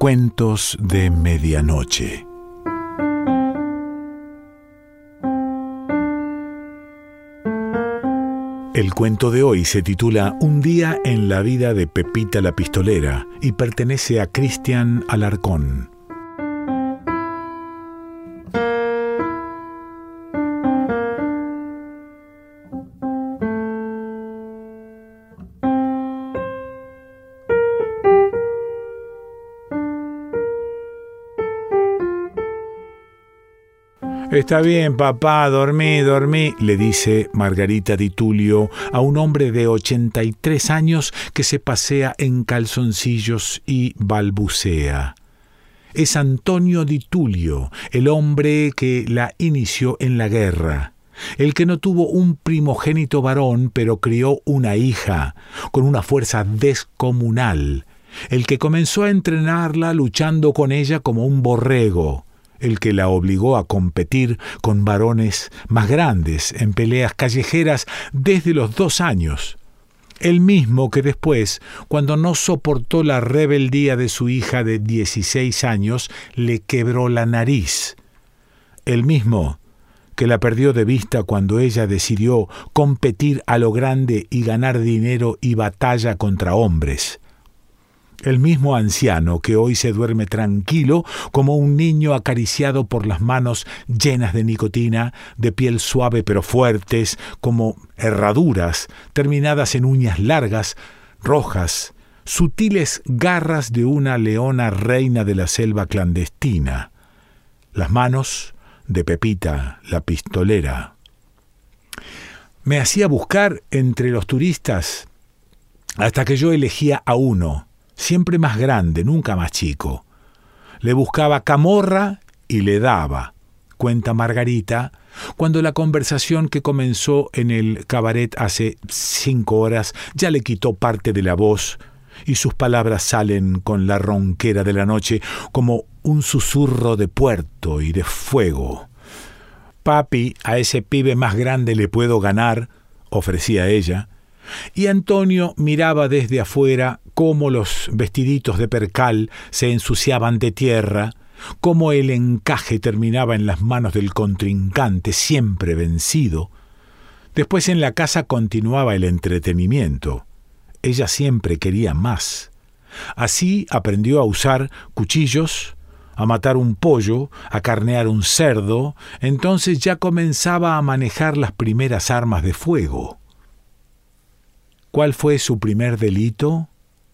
Cuentos de medianoche. El cuento de hoy se titula Un día en la vida de Pepita la Pistolera y pertenece a Cristian Alarcón. «Está bien, papá, dormí», le dice Margarita Di Tullio a un hombre de 83 años que se pasea en calzoncillos y balbucea. Es Antonio Di Tullio, el hombre que la inició en la guerra, el que no tuvo un primogénito varón, pero crió una hija con una fuerza descomunal, el que comenzó a entrenarla luchando con ella como un borrego, el que la obligó a competir con varones más grandes en peleas callejeras desde los 2 años. El mismo que después, cuando no soportó la rebeldía de su hija de 16 años, le quebró la nariz. El mismo que la perdió de vista cuando ella decidió competir a lo grande y ganar dinero y batalla contra hombres. El mismo anciano que hoy se duerme tranquilo como un niño acariciado por las manos llenas de nicotina, de piel suave pero fuertes, como herraduras terminadas en uñas largas, rojas, sutiles garras de una leona reina de la selva clandestina. Las manos de Pepita la Pistolera. Me hacía buscar entre los turistas hasta que yo elegía a uno, siempre más grande, nunca más chico. Le buscaba camorra y le daba, cuenta Margarita, cuando la conversación que comenzó en el cabaret hace 5 horas ya le quitó parte de la voz y sus palabras salen con la ronquera de la noche como un susurro de puerto y de fuego. «Papi, a ese pibe más grande le puedo ganar», ofrecía ella. Y Antonio miraba desde afuera cómo los vestiditos de percal se ensuciaban de tierra, cómo el encaje terminaba en las manos del contrincante, siempre vencido. Después en la casa continuaba el entretenimiento. Ella siempre quería más. Así aprendió a usar cuchillos, a matar un pollo, a carnear un cerdo. Entonces ya comenzaba a manejar las primeras armas de fuego. ¿Cuál fue su primer delito?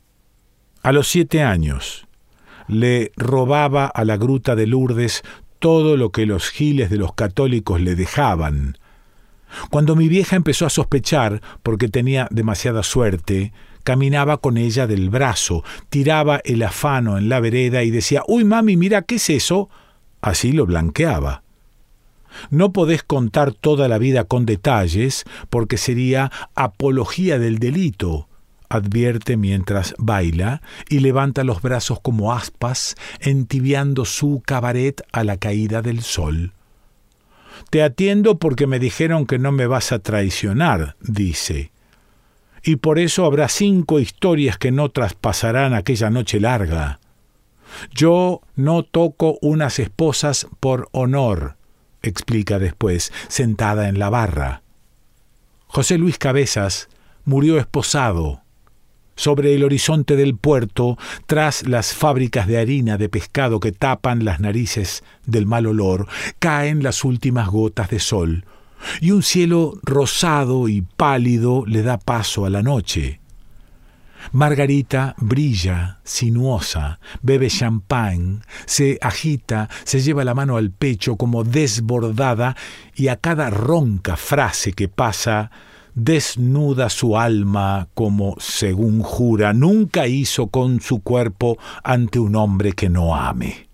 A los 7 años. Le robaba a la gruta de Lourdes todo lo que los giles de los católicos le dejaban. Cuando mi vieja empezó a sospechar, porque tenía demasiada suerte, caminaba con ella del brazo, tiraba el afano en la vereda y decía: «Uy, mami, mira, ¿qué es eso?». Así lo blanqueaba. No podés contar toda la vida con detalles porque sería apología del delito, advierte mientras baila y levanta los brazos como aspas, entibiando su cabaret a la caída del sol. «Te atiendo porque me dijeron que no me vas a traicionar», dice. «Y por eso habrá 5 historias que no traspasarán aquella noche larga. Yo no toco unas esposas por honor», explica después, sentada en la barra. José Luis Cabezas murió esposado. Sobre el horizonte del puerto, tras las fábricas de harina de pescado que tapan las narices del mal olor, caen las últimas gotas de sol, y un cielo rosado y pálido le da paso a la noche. Margarita brilla, sinuosa, bebe champán, se agita, se lleva la mano al pecho como desbordada y a cada ronca frase que pasa desnuda su alma como, según jura, nunca hizo con su cuerpo ante un hombre que no ame.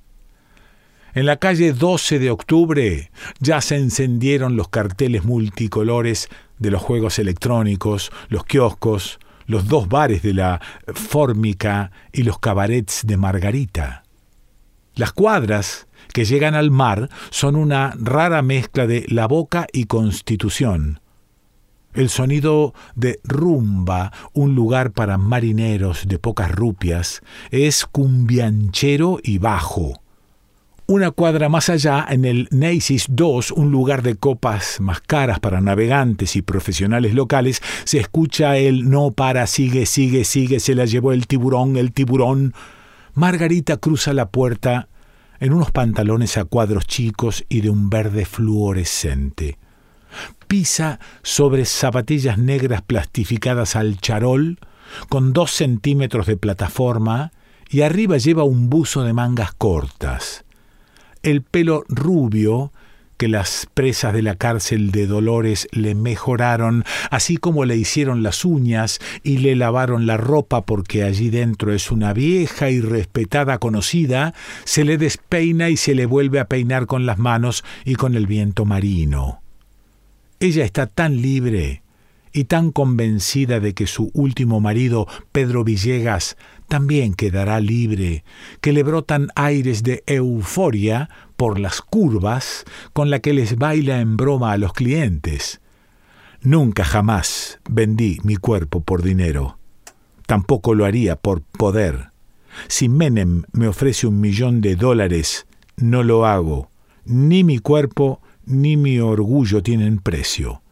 En la calle 12 de octubre ya se encendieron los carteles multicolores de los juegos electrónicos, los kioscos, los 2 bares de la Fórmica y los cabarets de Margarita. Las cuadras que llegan al mar son una rara mezcla de La Boca y Constitución. El sonido de rumba, un lugar para marineros de pocas rupias, es cumbianchero y bajo. Una cuadra más allá, en el Nesis 2, un lugar de copas más caras para navegantes y profesionales locales, se escucha el no para, sigue, sigue, sigue, se la llevó el tiburón, el tiburón. Margarita cruza la puerta en unos pantalones a cuadros chicos y de un verde fluorescente. Pisa sobre zapatillas negras plastificadas al charol, con 2 centímetros de plataforma, y arriba lleva un buzo de mangas cortas. El pelo rubio que las presas de la cárcel de Dolores le mejoraron, así como le hicieron las uñas y le lavaron la ropa porque allí dentro es una vieja y respetada conocida, se le despeina y se le vuelve a peinar con las manos y con el viento marino. Ella está tan libre y tan convencida de que su último marido, Pedro Villegas, también quedará libre, que le brotan aires de euforia por las curvas con la que les baila en broma a los clientes. Nunca jamás vendí mi cuerpo por dinero. Tampoco lo haría por poder. Si Menem me ofrece $1.000.000, no lo hago. Ni mi cuerpo ni mi orgullo tienen precio.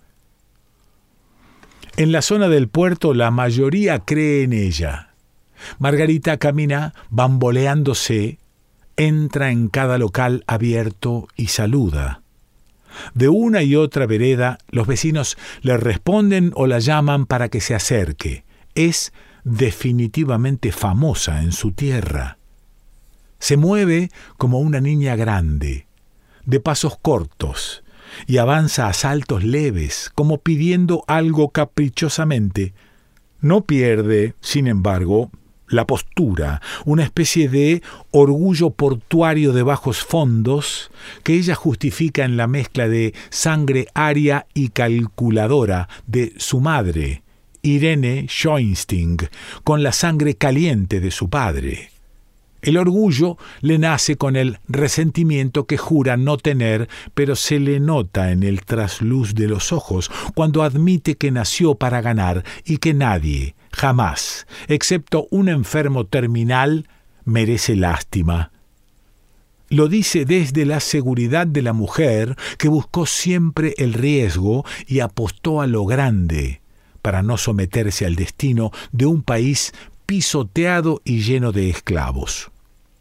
En la zona del puerto la mayoría cree en ella. Margarita camina bamboleándose, entra en cada local abierto y saluda. De una y otra vereda los vecinos le responden o la llaman para que se acerque. Es definitivamente famosa en su tierra. Se mueve como una niña grande, de pasos cortos, y avanza a saltos leves, como pidiendo algo caprichosamente. No pierde, sin embargo, la postura, una especie de orgullo portuario de bajos fondos que ella justifica en la mezcla de sangre aria y calculadora de su madre, Irene Schoensting, con la sangre caliente de su padre. El orgullo le nace con el resentimiento que jura no tener, pero se le nota en el trasluz de los ojos cuando admite que nació para ganar y que nadie, jamás, excepto un enfermo terminal, merece lástima. Lo dice desde la seguridad de la mujer que buscó siempre el riesgo y apostó a lo grande para no someterse al destino de un país pisoteado y lleno de esclavos.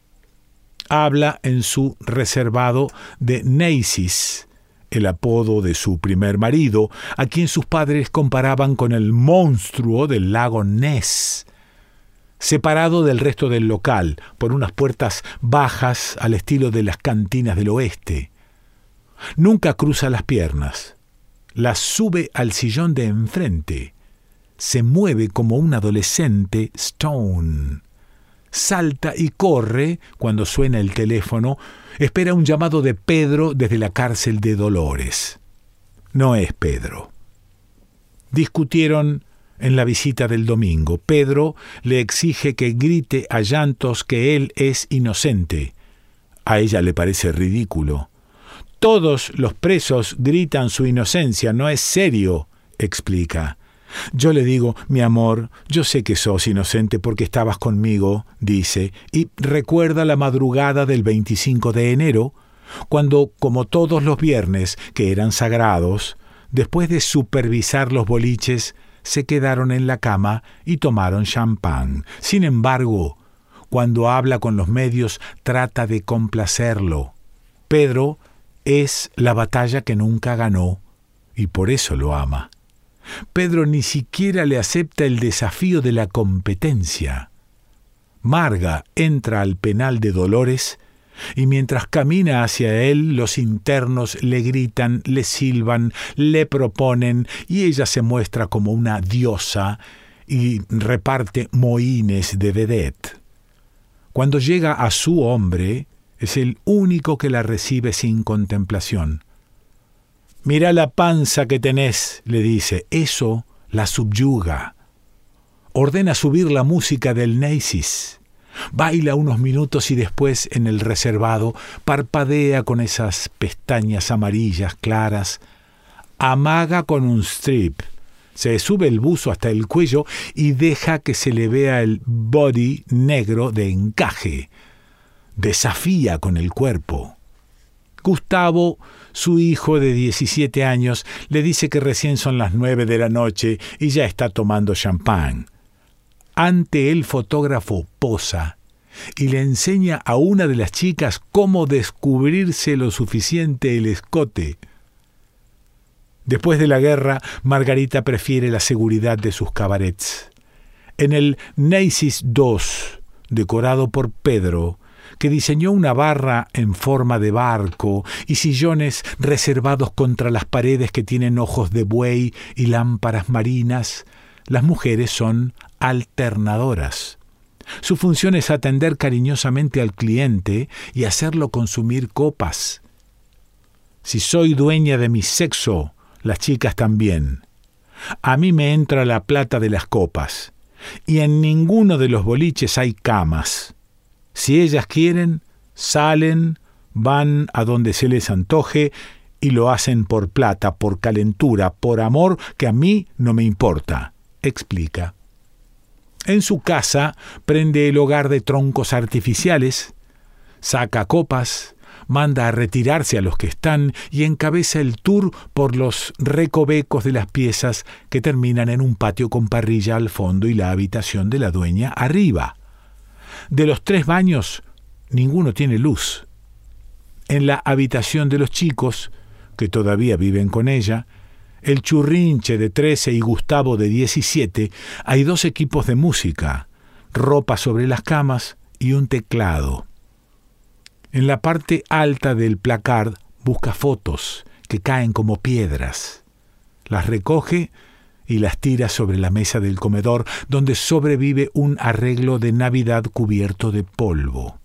Habla en su reservado de Nesis, el apodo de su primer marido, a quien sus padres comparaban con el monstruo del lago Ness, separado del resto del local por unas puertas bajas al estilo de las cantinas del oeste. Nunca cruza las piernas, las sube al sillón de enfrente, se mueve como un adolescente Stone, salta y corre cuando suena el teléfono, espera un llamado de Pedro desde la cárcel de Dolores. No es Pedro. Discutieron en la visita del domingo. Pedro le exige que grite a llantos que él es inocente. A ella le parece ridículo. Todos los presos gritan su inocencia, no es serio, explica. Yo le digo, mi amor, yo sé que sos inocente porque estabas conmigo, dice, y recuerda la madrugada del 25 de enero, cuando, como todos los viernes, que eran sagrados, después de supervisar los boliches, se quedaron en la cama y tomaron champán. Sin embargo, cuando habla con los medios, trata de complacerlo. Pedro es la batalla que nunca ganó, y por eso lo ama. Pedro ni siquiera le acepta el desafío de la competencia. Marga entra al penal de Dolores y mientras camina hacia él, los internos le gritan, le silban, le proponen y ella se muestra como una diosa y reparte mohínes de vedette. Cuando llega a su hombre, es el único que la recibe sin contemplación. «Mira la panza que tenés», le dice, eso la subyuga. Ordena subir la música del Nesis. Baila unos minutos y después, en el reservado, parpadea con esas pestañas amarillas claras. Amaga con un strip, Se sube el buzo hasta el cuello y deja que se le vea el body negro de encaje. Desafía con el cuerpo. Gustavo, su hijo de 17 años, le dice que recién son las 9 de la noche y ya está tomando champán. Ante el fotógrafo posa y le enseña a una de las chicas cómo descubrirse lo suficiente el escote. Después de la guerra, Margarita prefiere la seguridad de sus cabarets. En el Neysis II, decorado por Pedro, que diseñó una barra en forma de barco y sillones reservados contra las paredes que tienen ojos de buey y lámparas marinas, las mujeres son alternadoras. Su función es atender cariñosamente al cliente y hacerlo consumir copas. Si soy dueña de mi sexo, las chicas también. A mí me entra la plata de las copas, y en ninguno de los boliches hay camas. Si ellas quieren, salen, van a donde se les antoje y lo hacen por plata, por calentura, por amor, que a mí no me importa, explica. En su casa prende el hogar de troncos artificiales, saca copas, manda a retirarse a los que están y encabeza el tour por los recovecos de las piezas que terminan en un patio con parrilla al fondo y la habitación de la dueña arriba. De los 3 baños, ninguno tiene luz. En la habitación de los chicos, que todavía viven con ella, el Churrinche de 13 y Gustavo de 17, hay 2 equipos de música, ropa sobre las camas y un teclado. En la parte alta del placard busca fotos que caen como piedras. Las recoge y las tira sobre la mesa del comedor, donde sobrevive un arreglo de Navidad cubierto de polvo.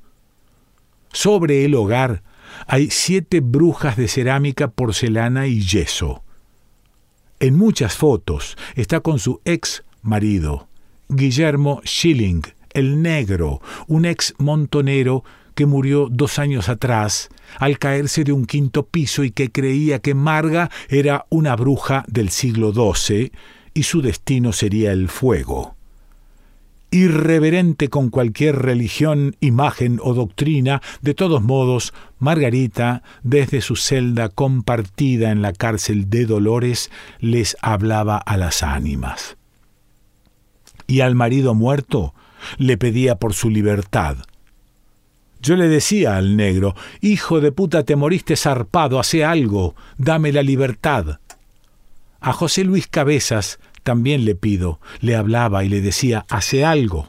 Sobre el hogar hay 7 brujas de cerámica, porcelana y yeso. En muchas fotos está con su ex marido, Guillermo Schilling, el negro, un ex montonero que murió 2 años atrás al caerse de un 5º piso y que creía que Marga era una bruja del siglo XII y su destino sería el fuego. Irreverente con cualquier religión, imagen o doctrina, de todos modos, Margarita, desde su celda compartida en la cárcel de Dolores, les hablaba a las ánimas. Y al marido muerto le pedía por su libertad. Yo le decía al negro: «Hijo de puta, te moriste zarpado, hace algo, dame la libertad». A José Luis Cabezas también le pido, le hablaba y le decía: «Hace algo».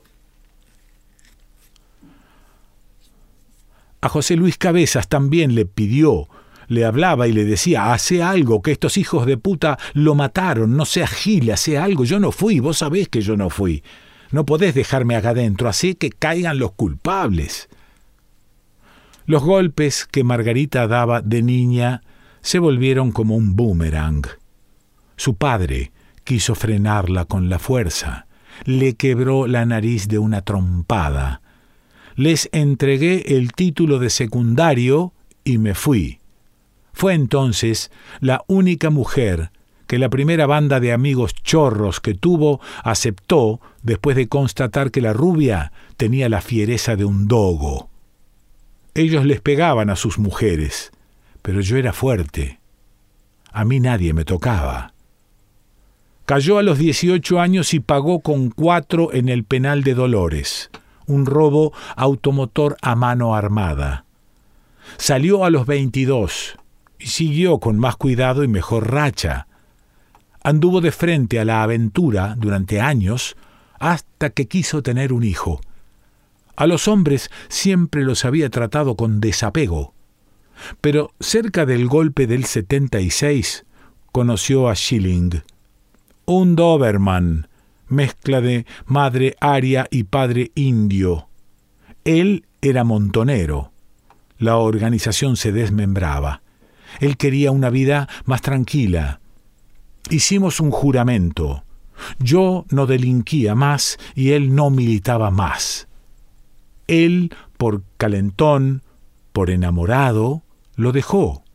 A José Luis Cabezas también le pidió, le hablaba y le decía: «Hace algo, que estos hijos de puta lo mataron, no seas gil, hace algo, yo no fui, vos sabés que yo no fui. No podés dejarme acá adentro, así que caigan los culpables». Los golpes que Margarita daba de niña se volvieron como un boomerang. Su padre quiso frenarla con la fuerza. Le quebró la nariz de una trompada. Les entregué el título de secundario y me fui. Fue entonces la única mujer que la primera banda de amigos chorros que tuvo aceptó después de constatar que la rubia tenía la fiereza de un dogo. Ellos les pegaban a sus mujeres, pero yo era fuerte. A mí nadie me tocaba. Cayó a los 18 años y pagó con 4 en el penal de Dolores, un robo automotor a mano armada. Salió a los 22 y siguió con más cuidado y mejor racha. Anduvo de frente a la aventura durante años hasta que quiso tener un hijo. A los hombres siempre los había tratado con desapego, pero cerca del golpe del 76 conoció a Schilling, un Doberman, mezcla de madre aria y padre indio. Él era montonero. La organización se desmembraba. Él quería una vida más tranquila. Hicimos un juramento. Yo no delinquía más y él no militaba más. Él, por calentón, por enamorado, lo dejó.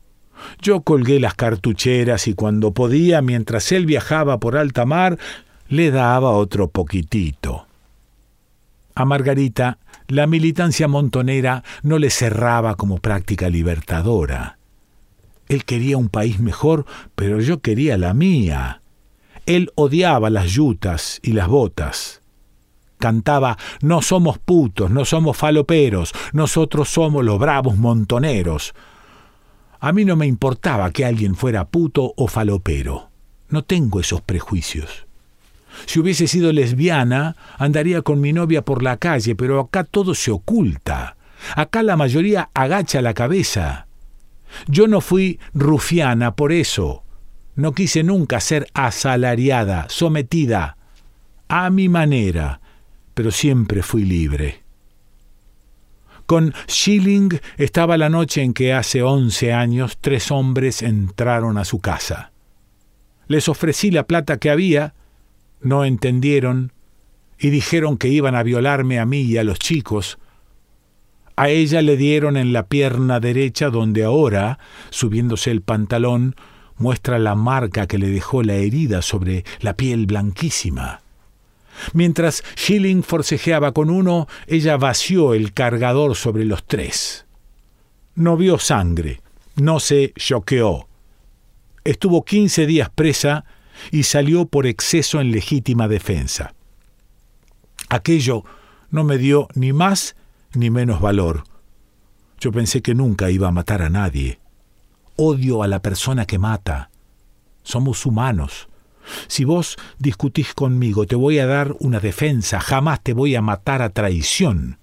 Yo colgué las cartucheras y cuando podía, mientras él viajaba por alta mar, le daba otro poquitito. A Margarita, la militancia montonera no le cerraba como práctica libertadora. Él quería un país mejor, pero yo quería la mía. Él odiaba las yutas y las botas. Cantaba: no somos putos, no somos faloperos, nosotros somos los bravos montoneros. A mí no me importaba que alguien fuera puto o falopero. No tengo esos prejuicios. Si hubiese sido lesbiana, andaría con mi novia por la calle, pero acá todo se oculta. Acá la mayoría agacha la cabeza. Yo no fui rufiana por eso. No quise nunca ser asalariada, sometida, a mi manera, pero siempre fui libre. Con Schilling estaba la noche en que hace 11 años 3 hombres entraron a su casa. Les ofrecí la plata que había, no entendieron y dijeron que iban a violarme a mí y a los chicos. A ella le dieron en la pierna derecha, donde ahora, subiéndose el pantalón, muestra la marca que le dejó la herida sobre la piel blanquísima. Mientras Schilling forcejeaba con uno, ella vació el cargador sobre los 3. No vio sangre, no se choqueó. Estuvo 15 días presa y salió por exceso en legítima defensa. Aquello no me dio ni más ni menos valor. Yo pensé que nunca iba a matar a nadie. Odio a la persona que mata. Somos humanos. Si vos discutís conmigo, te voy a dar una defensa, jamás te voy a matar a traición.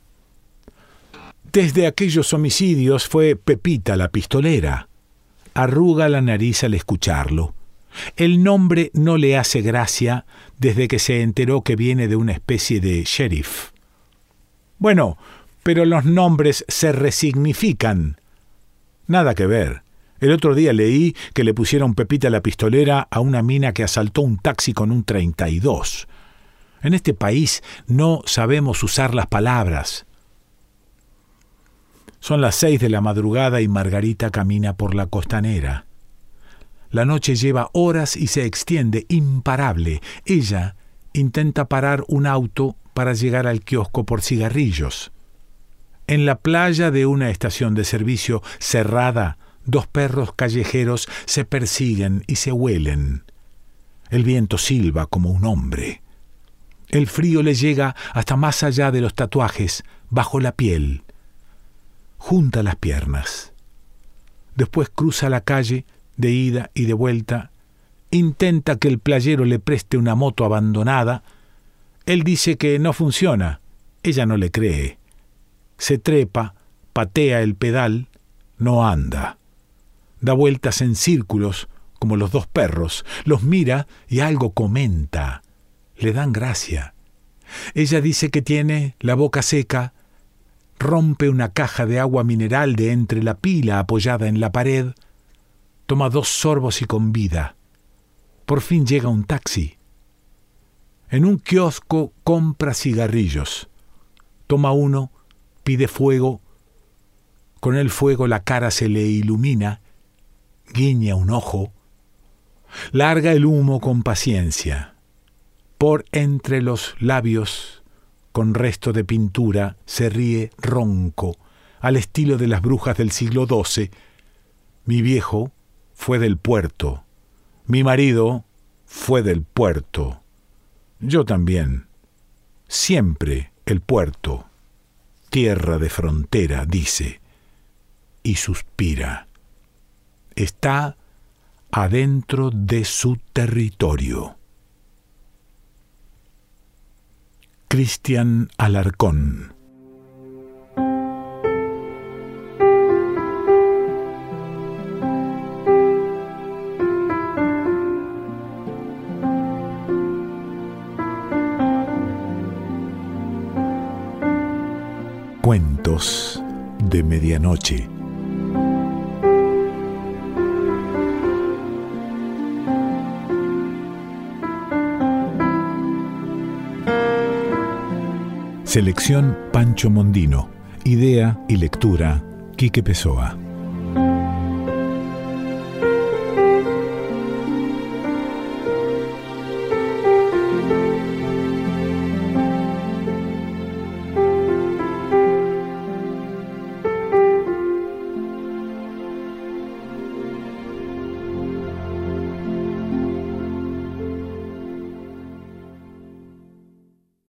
Desde aquellos homicidios fue Pepita la pistolera. Arruga la nariz al escucharlo. El nombre no le hace gracia desde que se enteró que viene de una especie de sheriff. Bueno, pero los nombres se resignifican. Nada que ver. El otro día leí que le pusieron Pepita la pistolera a una mina que asaltó un taxi con un 32. En este país no sabemos usar las palabras. Son las 6 de la madrugada y Margarita camina por la costanera. La noche lleva horas y se extiende imparable. Ella intenta parar un auto para llegar al kiosco por cigarrillos. En la playa de una estación de servicio cerrada, 2 perros callejeros se persiguen y se huelen. El viento silba como un hombre. El frío le llega hasta más allá de los tatuajes, bajo la piel. Junta las piernas. Después cruza la calle, de ida y de vuelta. Intenta que el playero le preste una moto abandonada. Él dice que no funciona. Ella no le cree. Se trepa, patea el pedal, no anda. Da vueltas en círculos, como los 2 perros. Los mira y algo comenta. Le dan gracia. Ella dice que tiene la boca seca. Rompe una caja de agua mineral de entre la pila apoyada en la pared. Toma 2 sorbos y convida. Por fin llega un taxi. En un kiosco compra cigarrillos. Toma uno, pide fuego. Con el fuego la cara se le ilumina. Guiña un ojo. Larga el humo con paciencia. Por entre los labios, con resto de pintura, se ríe ronco, al estilo de las brujas del siglo XII. Mi viejo fue del puerto. Mi marido fue del puerto. Yo también. Siempre el puerto. Tierra de frontera, dice. Y suspira. Está adentro de su territorio. Cristian Alarcón. Cuentos de medianoche. Selección Pancho Mondino. Idea y lectura Quique Pessoa.